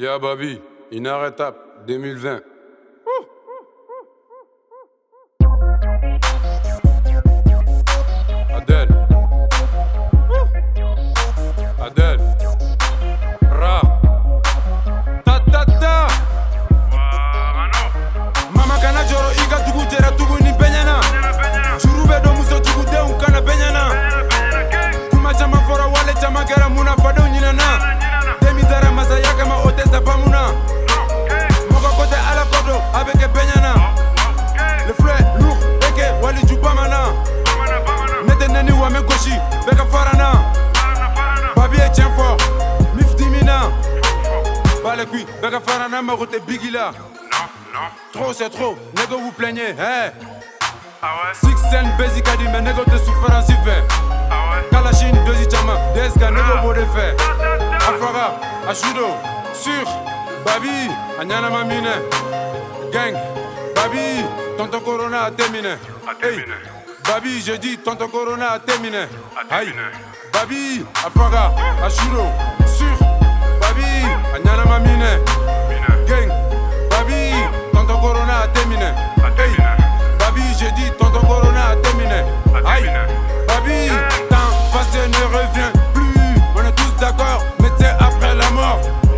Ya Babi, inarrêtable, 2020. Adèle. Adèle. Ra. Ta ta ta. Mama kana joro iga tugu jera tugu ni benyana. Churube do muso tugu de unkana benyana. Kuma chama fora wale chama gara muna fado nyinana. Demi dara masa yaka ma otesa pamuna. Moka kote ala kodo abeke benyana. Le frère lourd beke wali jubamana. Nete neni wame goshi beka farana. Babi est tien fort, mif dimina. Pas les cuits, beka farana ma route bigila. Trop c'est trop, négo vous plaignez, hey. Six cents basic a dit mais négo de souffrance y fait. Kalachine, deuxi chama, deska négo beau de fait. Afara, Ashudo, sur, Babi, Anyana Mamine. Gang, Babi, tonton Corona a terminé. Hey, Babi, je dis tonton Corona a terminé. Aïe, Babi, Afara, Ashudo, sur, Babi, Anyana Mamine. Gang, Babi, tonton Corona a terminé. Hey, Babi, je dis tonton Corona a terminé. Aïe, Babi, temps passé ne revient plus. On est tous d'accord, mais c'est après la mort.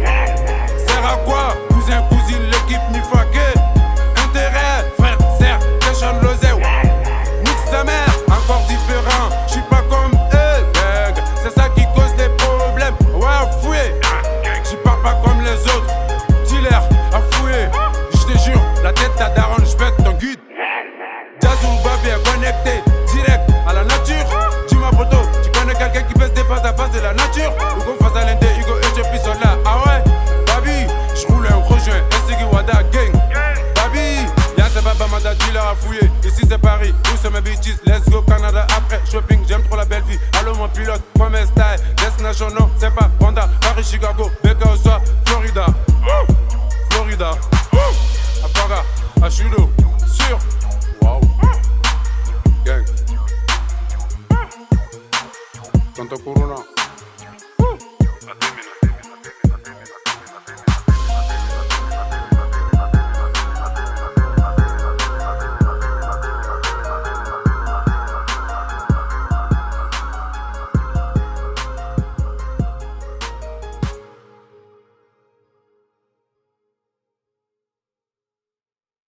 Sert à quoi, cousin, cousine, l'équipe mi faquée. Intérêt, frère, serre, question l'oseille. Nique sa mère, encore différent. J'suis pas comme eux, beg. C'est ça qui cause des problèmes. Ouais, fouillé. J'y parle pas comme les autres. Dealer, à fouiller. J'te jure, la tête ta daronne, j'pète ton guide. Jazou, Babi est connecté, direct à la nature. Dis-moi, poto, tu connais quelqu'un qui fait des face à face de la nature? Ou qu'on fasse à l'indé, Hugo et Jeppy sont là. Ah ouais? Babi, j'roule un gros joint, Essigi Wada gang. Babi, y'a c'est Baba Mada dealer à fouiller. Ici c'est Paris, où sont mes bitches? Let's go Canada après shopping, j'aime trop la belle vie. Allô mon pilote, quoi mes style? Destination non, c'est pas Honda. Paris, Chicago, Becca au soir, Florida. Florida. Afara, Ashudo, sur. Wow. Gang. Tonton Corona.